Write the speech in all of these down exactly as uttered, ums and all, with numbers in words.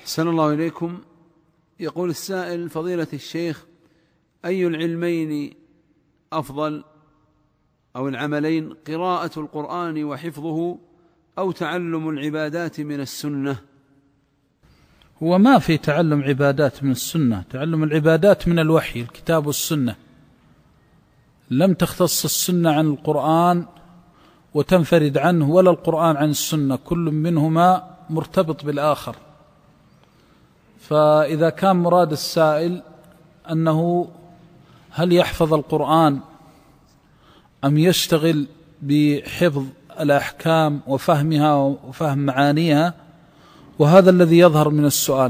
أحسن الله إليكم. يقول السائل: فضيلة الشيخ، أي العلمين أفضل أو العملين، قراءة القرآن وحفظه أو تعلم العبادات من السنة؟ هو ما في تعلم عبادات من السنة، تعلم العبادات من الوحي، الكتاب والسنة. لم تختص السنة عن القرآن وتنفرد عنه، ولا القرآن عن السنة، كل منهما مرتبط بالآخر. فإذا كان مراد السائل أنه هل يحفظ القرآن أم يشتغل بحفظ الأحكام وفهمها وفهم معانيها، وهذا الذي يظهر من السؤال.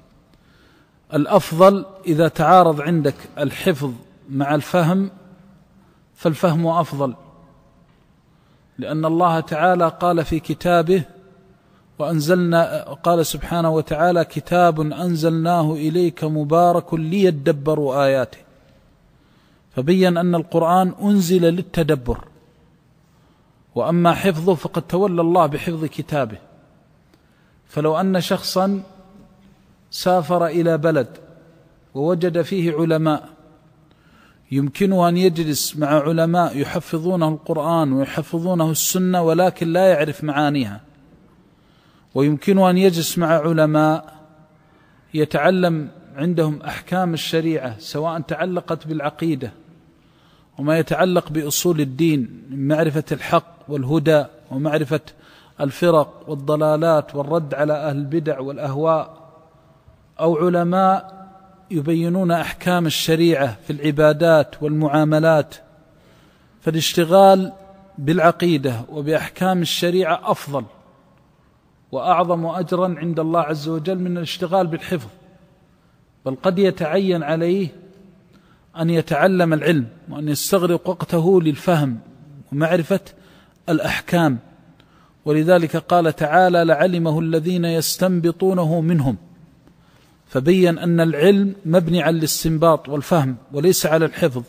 الأفضل إذا تعارض عندك الحفظ مع الفهم فالفهم أفضل، لأن الله تعالى قال في كتابه: وأنزلنا، قال سبحانه وتعالى: كتاب أنزلناه إليك مبارك ليدبروا آياته. فبين أن القرآن أنزل للتدبر، وأما حفظه فقد تولى الله بحفظ كتابه. فلو أن شخصا سافر إلى بلد ووجد فيه علماء يمكنه أن يجلس مع علماء يحفظونه القرآن ويحفظونه السنة ولكن لا يعرف معانيها، ويمكنه أن يجلس مع علماء يتعلم عندهم أحكام الشريعة سواء تعلقت بالعقيدة وما يتعلق بأصول الدين من معرفة الحق والهدى ومعرفة الفرق والضلالات والرد على أهل البدع والأهواء، أو علماء يبينون أحكام الشريعة في العبادات والمعاملات. فالاشتغال بالعقيدة وبأحكام الشريعة أفضل وأعظم أجرا عند الله عز وجل من الاشتغال بالحفظ، بل قد يتعين عليه أن يتعلم العلم وأن يستغرق وقته للفهم ومعرفة الأحكام. ولذلك قال تعالى: لعلمه الذين يستنبطونه منهم. فبين أن العلم مبني على الاستنباط والفهم وليس على الحفظ،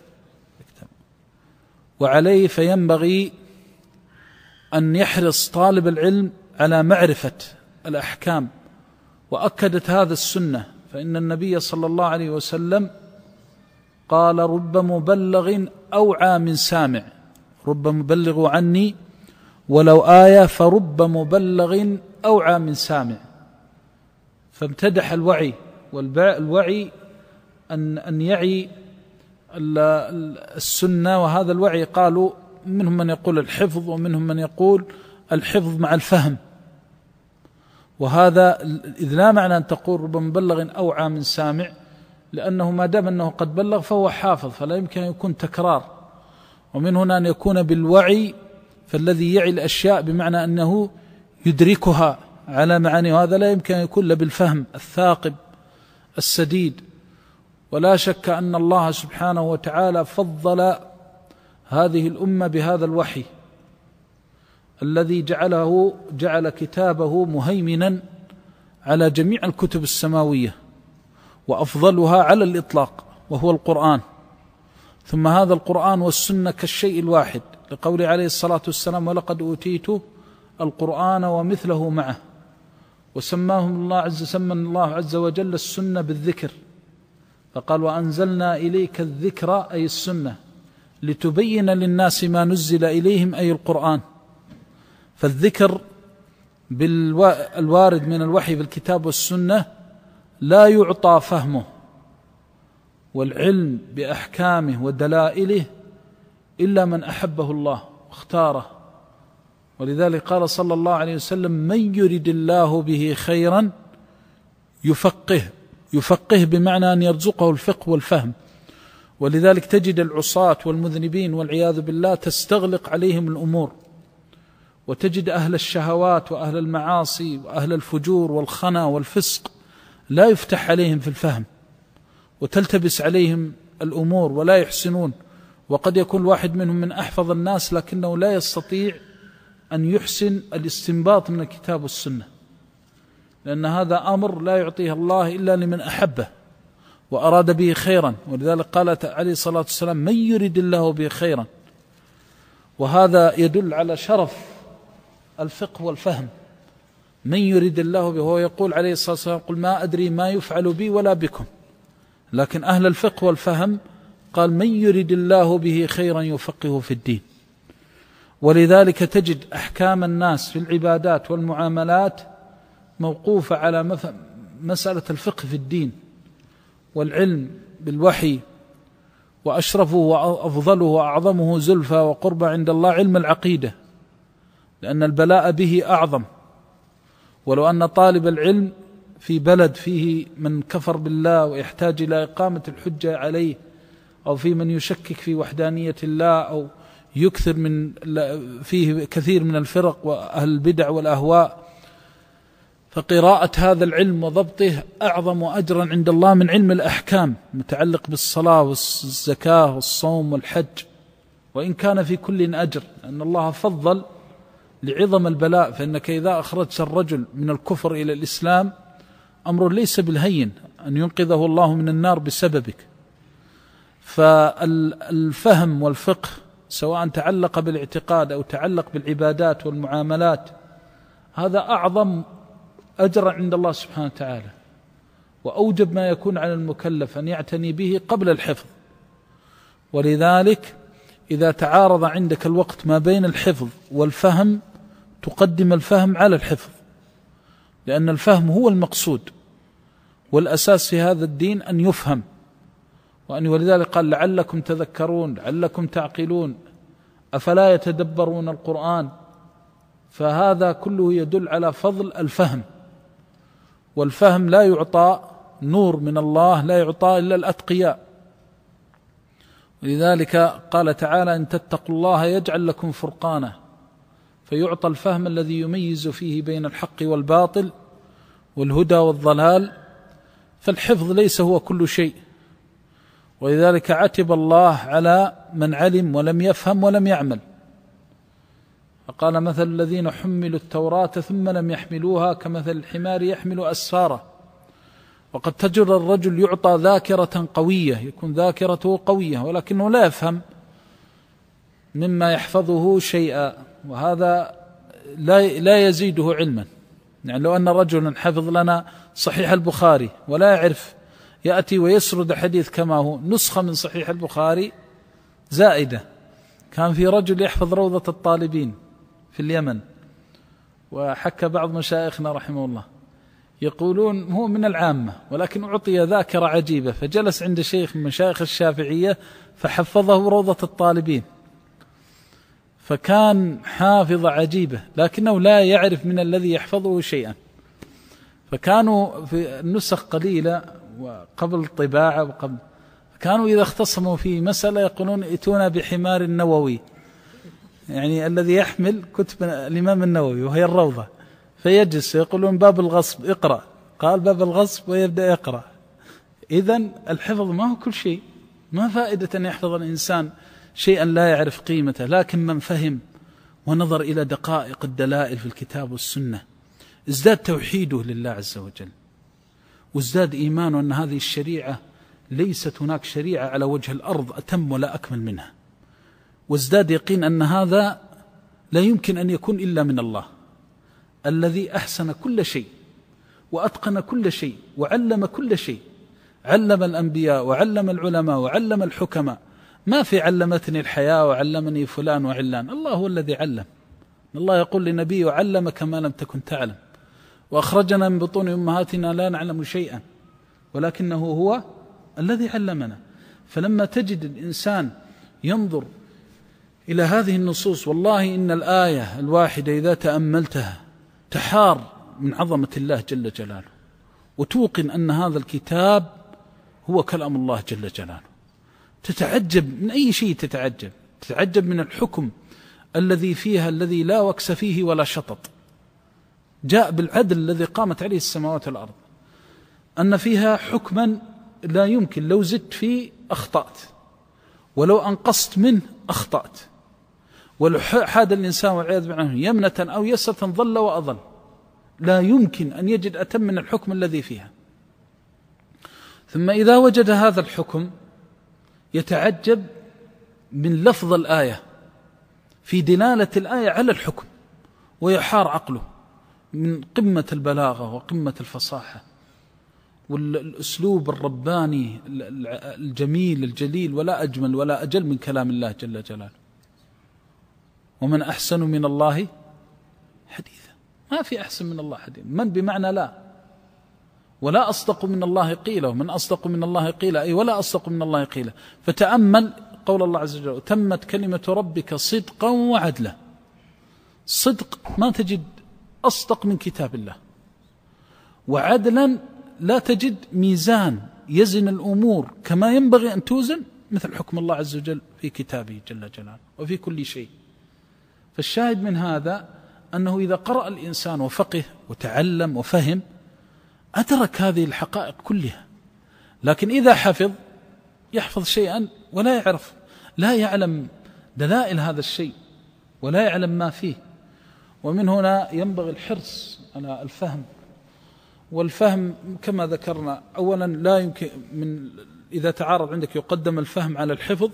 وعليه فينبغي أن يحرص طالب العلم على معرفة الأحكام. وأكدت هذا السنة، فإن النبي صلى الله عليه وسلم قال: رب مبلغ أوعى من سامع، رب مبلغ عني ولو آية، فرب مبلغ أوعى من سامع. فامتدح الوعي، والوعي أن أن يعي السنة، وهذا الوعي قالوا منهم من يقول الحفظ ومنهم من يقول الحفظ مع الفهم. وهذا إذ لا معنى أن تقول رب مبلغ أوعى من سامع، لأنه ما دام أنه قد بلغ فهو حافظ، فلا يمكن أن يكون تكرار. ومن هنا أن يكون بالوعي، فالذي يعي الأشياء بمعنى أنه يدركها على معاني، وهذا لا يمكن أن يكون بالفهم الثاقب السديد. ولا شك أن الله سبحانه وتعالى فضل هذه الأمة بهذا الوحي الذي جعله جعل كتابه مهيمنا على جميع الكتب السماوية، وأفضلها على الإطلاق وهو القرآن. ثم هذا القرآن والسنة كالشيء الواحد، لقوله عليه الصلاة والسلام: ولقد أوتيت القرآن ومثله معه. وسماهم الله عز سمى الله عز وجل السنة بالذكر، فقال: وأنزلنا إليك الذكر أي السنة لتبين للناس ما نزل إليهم أي القرآن. فالذكر بالوارد من الوحي في الكتاب والسنة لا يعطى فهمه والعلم بأحكامه ودلائله إلا من أحبه الله واختاره. ولذلك قال صلى الله عليه وسلم: من يرد الله به خيرا يفقه يفقه بمعنى أن يرزقه الفقه والفهم. ولذلك تجد العصاة والمذنبين والعياذ بالله تستغلق عليهم الأمور، وتجد أهل الشهوات وأهل المعاصي وأهل الفجور والخنا والفسق لا يفتح عليهم في الفهم، وتلتبس عليهم الأمور ولا يحسنون. وقد يكون الواحد منهم من أحفظ الناس لكنه لا يستطيع أن يحسن الاستنباط من الكتاب والسنة، لأن هذا أمر لا يعطيه الله إلا لمن أحبه وأراد به خيرا. ولذلك قال عليه الصلاة والسلام: من يرد الله به خيرا. وهذا يدل على شرف الفقه والفهم. من يريد الله به، وهو يقول عليه الصلاة والسلام قل ما أدري ما يفعل بي ولا بكم، لكن أهل الفقه والفهم قال من يريد الله به خيرا يفقهه في الدين. ولذلك تجد أحكام الناس في العبادات والمعاملات موقوفة على مسألة الفقه في الدين والعلم بالوحي، وأشرفه وأفضله وأعظمه زلفى وقربى عند الله علم العقيدة، لأن البلاء به أعظم. ولو أن طالب العلم في بلد فيه من كفر بالله ويحتاج إلى إقامة الحجة عليه، أو في من يشكك في وحدانية الله، أو يكثر من فيه كثير من الفرق وأهل البدع والأهواء، فقراءة هذا العلم وضبطه أعظم أجرا عند الله من علم الأحكام المتعلق بالصلاة والزكاة والصوم والحج، وإن كان في كل أجر، لأن الله فضل لعظم البلاء. فإنك إذا أخرجت الرجل من الكفر إلى الإسلام أمر ليس بالهين أن ينقذه الله من النار بسببك. فالفهم والفقه سواء تعلق بالاعتقاد أو تعلق بالعبادات والمعاملات هذا أعظم أجرا عند الله سبحانه وتعالى، وأوجب ما يكون على المكلف أن يعتني به قبل الحفظ. ولذلك إذا تعارض عندك الوقت ما بين الحفظ والفهم تقدم الفهم على الحفظ، لأن الفهم هو المقصود والأساس في هذا الدين أن يفهم. وأن ولذلك قال لعلكم تذكرون لعلكم تعقلون أفلا يتدبرون القرآن. فهذا كله يدل على فضل الفهم، والفهم لا يعطى نور من الله لا يعطى إلا الأتقياء. ولذلك قال تعالى إن تتقوا الله يجعل لكم فرقانا، فيعطى الفهم الذي يميز فيه بين الحق والباطل والهدى والضلال. فالحفظ ليس هو كل شيء، ولذلك عتب الله على من علم ولم يفهم ولم يعمل، فقال مثل الذين حملوا التوراة ثم لم يحملوها كمثل الحمار يحمل أسفارا. وقد تجد الرجل يعطى ذاكرة قوية، يكون ذاكرته قوية ولكنه لا يفهم مما يحفظه شيئا، وهذا لا لا يزيده علما. يعني لو أن رجلا حفظ لنا صحيح البخاري ولا يعرف، يأتي ويسرد حديث كما هو نسخة من صحيح البخاري زائدة. كان في رجل يحفظ روضة الطالبين في اليمن، وحكى بعض مشايخنا رحمه الله يقولون هو من العامة ولكن أعطي ذاكرة عجيبة، فجلس عند شيخ من مشايخ الشافعية فحفظه روضة الطالبين، فكان حافظ عجيبة لكنه لا يعرف من الذي يحفظه شيئا. فكانوا في النسخ قليلة وقبل الطباعة وقبل، كانوا إذا اختصموا في مسألة يقولون ائتونا بحمار النووي، يعني الذي يحمل كتب الإمام النووي وهي الروضة، فيجلس يقولون باب الغصب اقرأ، قال باب الغصب ويبدأ يقرأ. إذن الحفظ ما هو كل شيء، ما فائدة أن يحفظ الإنسان شيئا لا يعرف قيمته، لكن من فهم ونظر إلى دقائق الدلائل في الكتاب والسنة ازداد توحيده لله عز وجل، وازداد إيمانه أن هذه الشريعة ليست هناك شريعة على وجه الأرض أتم ولا أكمل منها، وازداد يقين أن هذا لا يمكن أن يكون إلا من الله الذي أحسن كل شيء وأتقن كل شيء وعلم كل شيء، علم الأنبياء وعلم العلماء وعلم الحكماء، ما في علمتني الحياة وعلمني فلان وعلان، الله هو الذي علم. الله يقول لنبيه علمك ما لم تكن تعلم، وأخرجنا من بطون أمهاتنا لا نعلم شيئا ولكنه هو الذي علمنا. فلما تجد الإنسان ينظر إلى هذه النصوص، والله إن الآية الواحدة إذا تأملتها تحار من عظمة الله جل جلاله، وتوقن أن هذا الكتاب هو كلام الله جل جلاله. تتعجب من أي شيء، تتعجب تتعجب من الحكم الذي فيها الذي لا وكس فيه ولا شطط، جاء بالعدل الذي قامت عليه السماوات والأرض، أن فيها حكما لا يمكن لو زدت فيه أخطأت، ولو أنقصت منه أخطأت، ولو حاد الإنسان والعياذ بالله يمنة أو يسرة ضل وأضل، لا يمكن أن يجد أتم من الحكم الذي فيها. ثم إذا وجد هذا الحكم يتعجب من لفظ الآية في دلالة الآية على الحكم، ويحار عقله من قمة البلاغة وقمة الفصاحة والأسلوب الرباني الجميل الجليل، ولا أجمل ولا أجل من كلام الله جل جلاله. ومن أحسن من الله حديثا، ما في أحسن من الله حديثا، من بمعنى لا، ولا أصدق من الله قيلا، ومن أصدق من الله قيلا أي ولا أصدق من الله قيلا. فتأمل قول الله عز وجل: تمت كلمة ربك صدقا وعدلا. صدق ما تجد أصدق من كتاب الله، وعدلا لا تجد ميزان يزن الأمور كما ينبغي أن توزن مثل حكم الله عز وجل في كتابه جل جلاله وفي كل شيء. فالشاهد من هذا أنه إذا قرأ الإنسان وفقه وتعلم وفهم أدرك هذه الحقائق كلها. لكن إذا حفظ يحفظ شيئا ولا يعرف، لا يعلم دلائل هذا الشيء ولا يعلم ما فيه. ومن هنا ينبغي الحرص على الفهم. والفهم كما ذكرنا أولا لا يمكن من إذا تعارض عندك يقدم الفهم على الحفظ،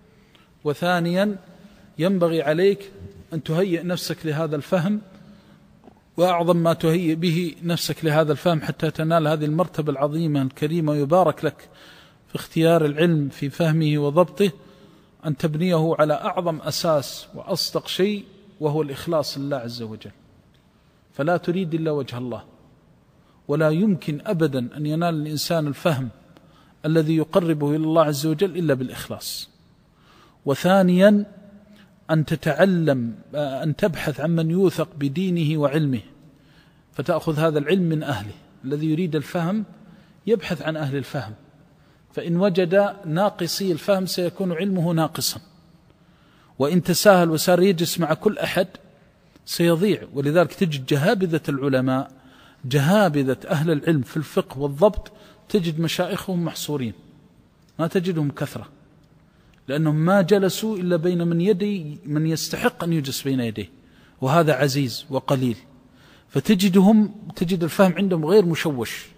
وثانيا ينبغي عليك أن تهيئ نفسك لهذا الفهم، وأعظم ما تهيئ به نفسك لهذا الفهم حتى تنال هذه المرتبة العظيمة الكريمة ويبارك لك في اختيار العلم في فهمه وضبطه، أن تبنيه على أعظم أساس وأصدق شيء وهو الإخلاص لله عز وجل. فلا تريد إلا وجه الله، ولا يمكن أبدا أن ينال الإنسان الفهم الذي يقربه إلى الله عز وجل إلا بالإخلاص. وثانيا أن تتعلم أن تبحث عن من يوثق بدينه وعلمه، فتأخذ هذا العلم من أهله. الذي يريد الفهم يبحث عن أهل الفهم، فإن وجد ناقصي الفهم سيكون علمه ناقصا، وإن تساهل وسار يجلس مع كل أحد سيضيع. ولذلك تجد جهابذة العلماء، جهابذة أهل العلم في الفقه والضبط، تجد مشايخهم محصورين، ما تجدهم كثرة، لأنهم ما جلسوا إلا بين من يدي من يستحق أن يجلس بين يديه، وهذا عزيز وقليل. فتجدهم تجد الفهم عندهم غير مشوش،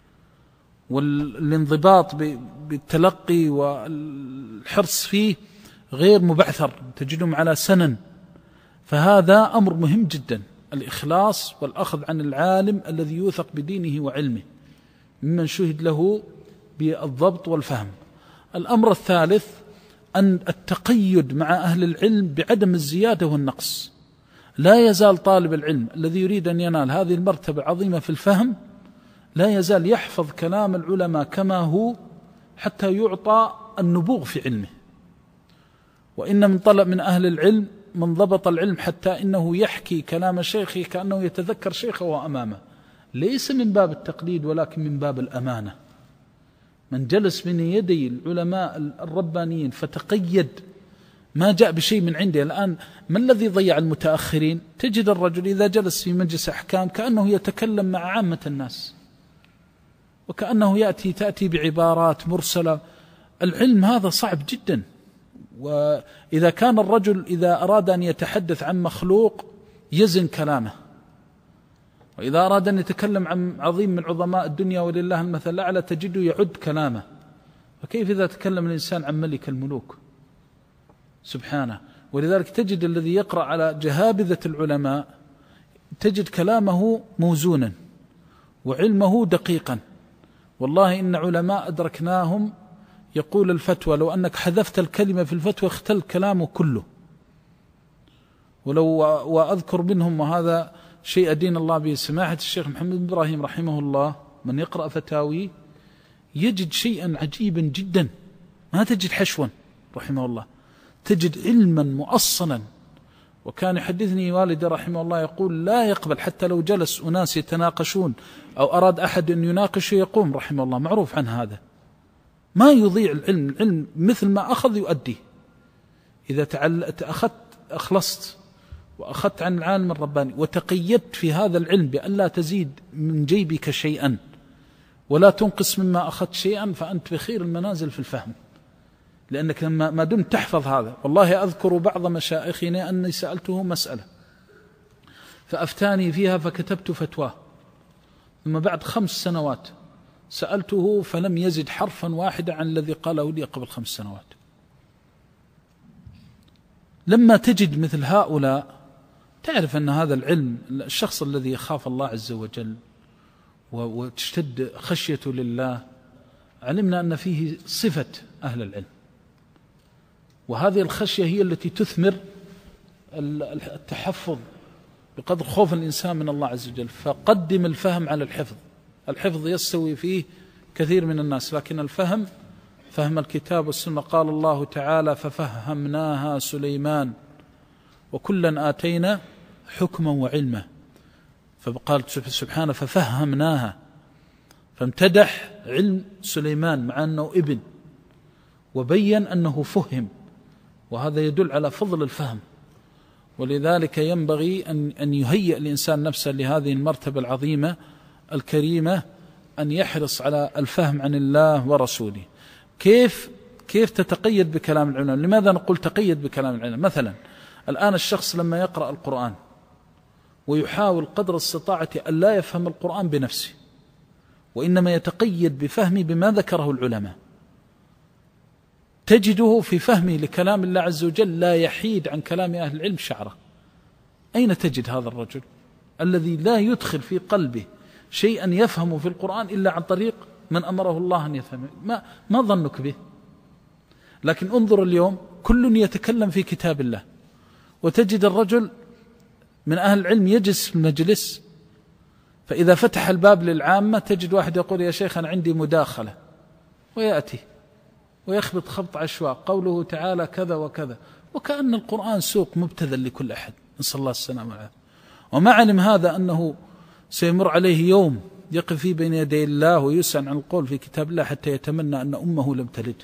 والانضباط بالتلقي والحرص فيه غير مبعثر، تجدهم على سنن. فهذا أمر مهم جدا، الإخلاص والأخذ عن العالم الذي يوثق بدينه وعلمه ممن شهد له بالضبط والفهم. الأمر الثالث أن التقيد مع أهل العلم بعدم الزيادة والنقص. لا يزال طالب العلم الذي يريد أن ينال هذه المرتبة العظيمة في الفهم لا يزال يحفظ كلام العلماء كما هو حتى يعطى النبوغ في علمه. وإن من طلب من أهل العلم من ضبط العلم حتى إنه يحكي كلام شيخه كأنه يتذكر شيخه وأمامه، ليس من باب التقليد ولكن من باب الأمانة. من جلس من يدي العلماء الربانيين فتقيد ما جاء بشيء من عنده. الآن ما الذي ضيع المتأخرين؟ تجد الرجل إذا جلس في مجلس أحكام كأنه يتكلم مع عامة الناس، وكأنه يأتي تأتي بعبارات مرسلة. العلم هذا صعب جدا. وإذا كان الرجل إذا أراد أن يتحدث عن مخلوق يزن كلامه، وإذا أراد أن يتكلم عن عظيم من عظماء الدنيا ولله المثل الأعلى تجده يعد كلامه. فكيف إذا تكلم الإنسان عن ملك الملوك سبحانه؟ ولذلك تجد الذي يقرأ على جهابذة العلماء تجد كلامه موزونا وعلمه دقيقا. والله إن علماء أدركناهم يقول الفتوى لو أنك حذفت الكلمة في الفتوى اختل كلامه كله. ولو وأذكر منهم، وهذا شيء أدين الله به، سماحة الشيخ محمد بن إبراهيم رحمه الله، من يقرأ فتاوي يجد شيئا عجيبا جدا، ما تجد حشوا رحمه الله، تجد علما مؤصلا. وكان يحدثني والدي رحمه الله يقول لا يقبل حتى لو جلس أناس يتناقشون أو أراد أحد أن يناقشه يقوم رحمه الله، معروف عن هذا، ما يضيع العلم. العلم مثل ما أخذ يؤدي. إذا تعلت أخذت أخلصت وأخذت عن العالم الرباني وتقيدت في هذا العلم بأن لا تزيد من جيبك شيئا ولا تنقص مما أخذت شيئا، فأنت بخير المنازل في الفهم، لأنك ما دمت تحفظ هذا. والله أذكر بعض مشايخنا أني سألته مسألة فأفتاني فيها فكتبت فتواه، ثم بعد خمس سنوات سألته فلم يزد حرفا واحدا عن الذي قاله لي قبل خمس سنوات. لما تجد مثل هؤلاء تعرف أن هذا العلم، الشخص الذي يخاف الله عز وجل وتشتد خشيته لله، علمنا أن فيه صفة أهل العلم، وهذه الخشية هي التي تثمر التحفظ بقدر خوف الإنسان من الله عز وجل. فقدم الفهم على الحفظ. الحفظ يستوي فيه كثير من الناس، لكن الفهم فهم الكتاب والسنة. قال الله تعالى: ففهمناها سليمان وكلا آتينا حكما وعلما. فقال سبحانه: ففهمناها، فامتدح علم سليمان مع أنه ابن، وبين أنه فهم، وهذا يدل على فضل الفهم. ولذلك ينبغي أن أن يهيئ الإنسان نفسه لهذه المرتبة العظيمة الكريمة، أن يحرص على الفهم عن الله ورسوله. كيف كيف تتقيد بكلام العلماء؟ لماذا نقول تقيد بكلام العلماء؟ مثلا الآن الشخص لما يقرأ القرآن ويحاول قدر استطاعة أن لا يفهم القرآن بنفسه، وإنما يتقيد بفهمه بما ذكره العلماء، تجده في فهمه لكلام الله عز وجل لا يحيد عن كلام أهل العلم شعره. أين تجد هذا الرجل الذي لا يدخل في قلبه شيئا يفهمه في القرآن إلا عن طريق من أمره الله أن يفهمه؟ ما, ما ظنك به؟ لكن انظر اليوم كل يتكلم في كتاب الله، وتجد الرجل من أهل العلم يجلس في المجلس، فإذا فتح الباب للعامة تجد واحد يقول: يا شيخ أنا عندي مداخلة، ويأتي ويخبط خبط عشواء، قوله تعالى كذا وكذا، وكأن القرآن سوق مبتذل لكل أحد، نسأل الله السلامة والعافية. وما علم هذا أنه سيمر عليه يوم يقف فيه بين يدي الله ويسأل عن القول في كتاب الله حتى يتمنى أن أمه لم تلد.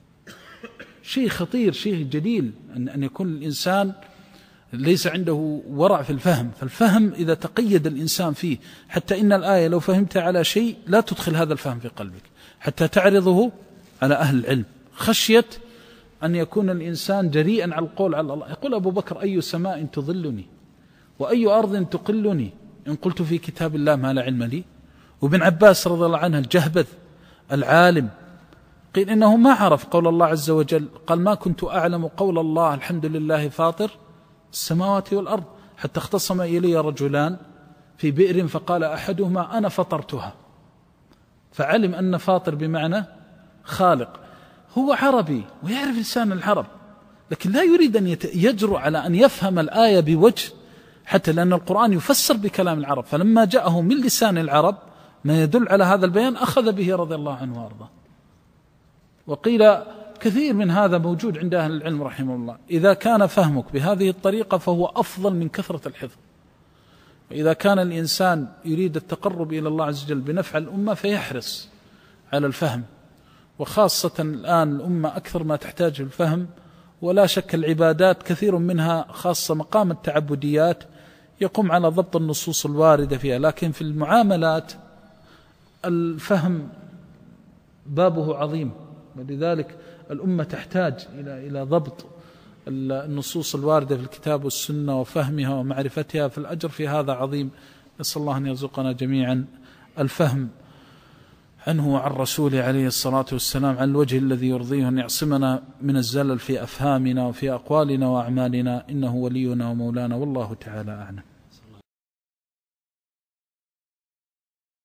شيء خطير، شيء جليل أن أن يكون الإنسان ليس عنده ورع في الفهم. فالفهم إذا تقيد الإنسان فيه، حتى إن الآية لو فهمت على شيء لا تدخل هذا الفهم في قلبك حتى تعرضه على أهل العلم، خشية أن يكون الإنسان جريئا على القول على الله. يقول أبو بكر: أي سماء تظلني وأي أرض تقلني إن قلت في كتاب الله ما لا علم لي. وابن عباس رضي الله عنه الجهبذ العالم قيل إنه ما عرف قول الله عز وجل، قال: ما كنت أعلم قول الله الحمد لله فاطر السماوات والأرض، حتى اختصم إلي رجلان في بئر فقال أحدهما أنا فطرتها، فعلم أن فاطر بمعنى خالق. هو عربي ويعرف لسان العرب، لكن لا يريد أن يجرؤ على أن يفهم الآية بوجه، حتى لأن القرآن يفسر بكلام العرب، فلما جاءه من لسان العرب ما يدل على هذا البيان أخذ به رضي الله عنه وارضاه. وقيل كثير من هذا موجود عند أهل العلم رحمه الله. إذا كان فهمك بهذه الطريقة فهو أفضل من كثرة الحفظ. وإذا كان الإنسان يريد التقرب إلى الله عز وجل بنفع الأمة فيحرص على الفهم، وخاصة الآن الأمة أكثر ما تحتاج الفهم. ولا شك العبادات كثير منها خاصة مقام التعبديات يقوم على ضبط النصوص الواردة فيها، لكن في المعاملات الفهم بابه عظيم، ولذلك الأمة تحتاج إلى إلى ضبط النصوص الواردة في الكتاب والسنة وفهمها ومعرفتها، فالأجر في هذا عظيم. نسأل الله أن يرزقنا جميعا الفهم عنه وعن رسوله عليه الصلاة والسلام على الوجه الذي يرضيه، أن يعصمنا من الزلل في أفهامنا وفي أقوالنا وأعمالنا، إنه ولينا ومولانا، والله تعالى أعلم.